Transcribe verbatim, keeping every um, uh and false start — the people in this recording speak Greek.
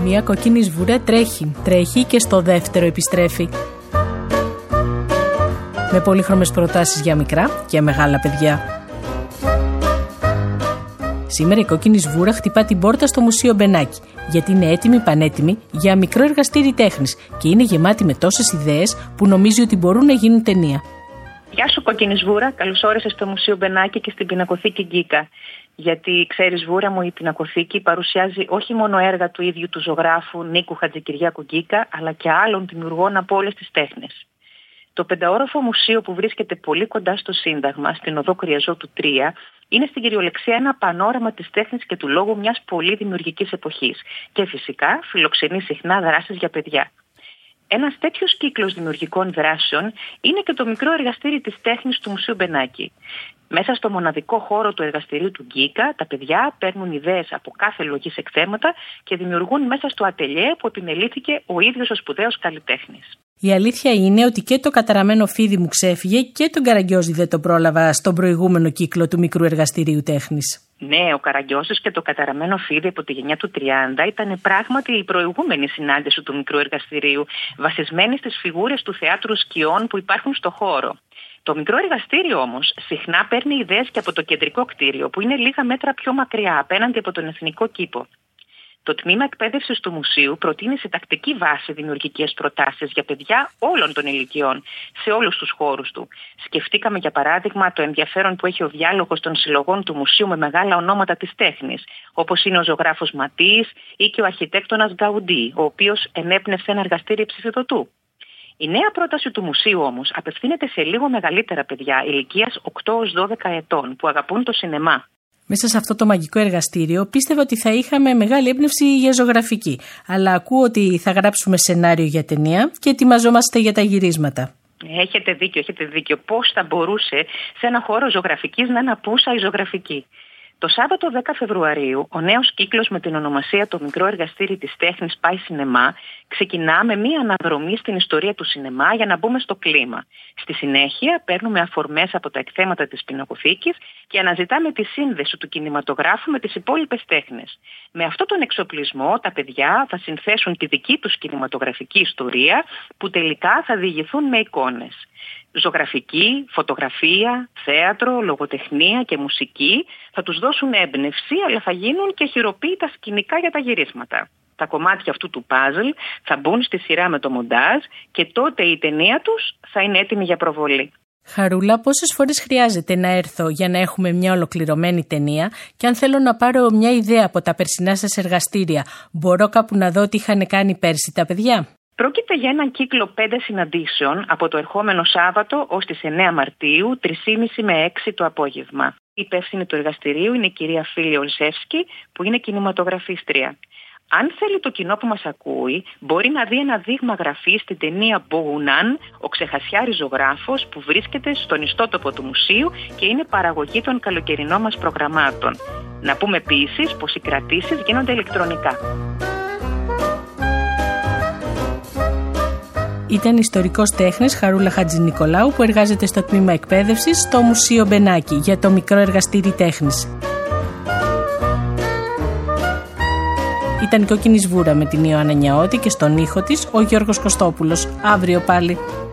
Μια κόκκινη σβούρα τρέχει, τρέχει και στο δεύτερο επιστρέφει. Με πολύχρωμες προτάσεις για μικρά και μεγάλα παιδιά. Σήμερα η κόκκινη σβούρα χτυπά την πόρτα στο Μουσείο Μπενάκη, γιατί είναι έτοιμη πανέτοιμη για μικρό εργαστήρι τέχνης και είναι γεμάτη με τόσες ιδέες που νομίζει ότι μπορούν να γίνουν ταινία. Γεια σου κόκκινη σβούρα, καλώς όρισες στο Μουσείο Μπενάκη και στην πινακοθήκη Γκίκα. Γιατί ξέρεις βούρα μου, η πινακοθήκη παρουσιάζει όχι μόνο έργα του ίδιου του ζωγράφου Νίκου Χατζικυριάκου Γκίκα, αλλά και άλλων δημιουργών από όλες τις τέχνες. Το πενταόροφο μουσείο που βρίσκεται πολύ κοντά στο Σύνταγμα, στην οδό Κρυαζότου τρία, είναι στην κυριολεξία ένα πανόραμα της τέχνης και του λόγου μιας πολύ δημιουργικής εποχής και φυσικά φιλοξενεί συχνά δράσεις για παιδιά. Ένας τέτοιος κύκλος δημιουργικών δράσεων είναι και το μικρό εργαστήρι της τέχνης του Μουσείου Μπενάκη. Μέσα στο μοναδικό χώρο του εργαστηρίου του Γκίκα, τα παιδιά παίρνουν ιδέες από κάθε λογής εκθέματα και δημιουργούν μέσα στο ατελιέ που επιμελήθηκε ο ίδιος ο σπουδαίος καλλιτέχνης. Η αλήθεια είναι ότι και το καταραμένο φίδι μου ξέφυγε και τον Καραγκιόζη δεν το πρόλαβα στον προηγούμενο κύκλο του μικρού εργαστηρίου τέχνης. Ναι, ο Καραγκιόζης και το καταραμένο φίδι από τη γενιά του τριάντα ήταν πράγματι η προηγούμενη συνάντηση του μικρού εργαστηρίου, βασισμένη στις φιγούρες του θεάτρου σκιών που υπάρχουν στο χώρο. Το μικρό εργαστήριο όμως συχνά παίρνει ιδέες και από το κεντρικό κτίριο, που είναι λίγα μέτρα πιο μακριά απέναντι από τον Εθνικό Κήπο. Το τμήμα εκπαίδευσης του μουσείου προτείνει σε τακτική βάση δημιουργικές προτάσεις για παιδιά όλων των ηλικιών, σε όλους τους χώρους του. Σκεφτήκαμε για παράδειγμα το ενδιαφέρον που έχει ο διάλογος των συλλογών του μουσείου με μεγάλα ονόματα της τέχνης, όπως είναι ο ζωγράφος Ματής ή και ο αρχιτέκτονας Γκαουντί, ο οποίος ενέπνευσε ένα εργαστήριο ψηφιδωτού. Η νέα πρόταση του μουσείου όμως απευθύνεται σε λίγο μεγαλύτερα παιδιά ηλικίας οκτώ έως δώδεκα ετών που αγαπούν το σινεμά. Μέσα σε αυτό το μαγικό εργαστήριο πίστευα ότι θα είχαμε μεγάλη έμπνευση για ζωγραφική, αλλά ακούω ότι θα γράψουμε σενάριο για ταινία και ετοιμαζόμαστε για τα γυρίσματα. Έχετε δίκιο, έχετε δίκιο. Πώς θα μπορούσε σε ένα χώρο ζωγραφικής να είναι απούσα η ζωγραφική? Το Σάββατο δέκα Φεβρουαρίου, ο νέος κύκλος με την ονομασία «Το μικρό εργαστήρι της τέχνης πάει σινεμά» ξεκινά με μία αναδρομή στην ιστορία του σινεμά για να μπούμε στο κλίμα. Στη συνέχεια παίρνουμε αφορμές από τα εκθέματα της πινακοθήκης και αναζητάμε τη σύνδεση του κινηματογράφου με τις υπόλοιπες τέχνες. Με αυτόν τον εξοπλισμό τα παιδιά θα συνθέσουν τη δική τους κινηματογραφική ιστορία που τελικά θα διηγηθούν με εικόνες. Ζωγραφική, φωτογραφία, θέατρο, λογοτεχνία και μουσική θα τους δώσουν έμπνευση, αλλά θα γίνουν και χειροποίητα σκηνικά για τα γυρίσματα. Τα κομμάτια αυτού του παζλ θα μπουν στη σειρά με το μοντάζ και τότε η ταινία τους θα είναι έτοιμη για προβολή. Χαρούλα, πόσες φορές χρειάζεται να έρθω για να έχουμε μια ολοκληρωμένη ταινία, και αν θέλω να πάρω μια ιδέα από τα περσινά σας εργαστήρια, μπορώ κάπου να δω τι είχαν κάνει πέρσι τα παιδιά? Πρόκειται για έναν κύκλο πέντε συναντήσεων από το ερχόμενο Σάββατο ως τις εννέα Μαρτίου, τρεις και μισή με έξι το απόγευμα. Η υπεύθυνη του εργαστηρίου είναι η κυρία Φίλη Ολσεύσκη, που είναι κινηματογραφίστρια. Αν θέλει το κοινό που μας ακούει, μπορεί να δει ένα δείγμα γραφής στην ταινία Μπογουνάν, ο ξεχασιάρης ζωγράφος, που βρίσκεται στον ιστότοπο του μουσείου και είναι παραγωγή των καλοκαιρινών μας προγραμμάτων. Να πούμε επίσης πως οι κρατήσεις γίνονται ηλεκτρονικά. Ήταν ιστορικός τέχνης Χαρούλα Χατζηνικολάου, που εργάζεται στο τμήμα εκπαίδευσης στο Μουσείο Μπενάκη για το μικρό εργαστήρι τέχνης. Ήταν η Κόκκινη Σβούρα με την Ιωάννα Νιαώτη και στον ήχο της ο Γιώργος Κωστόπουλος. Αύριο πάλι.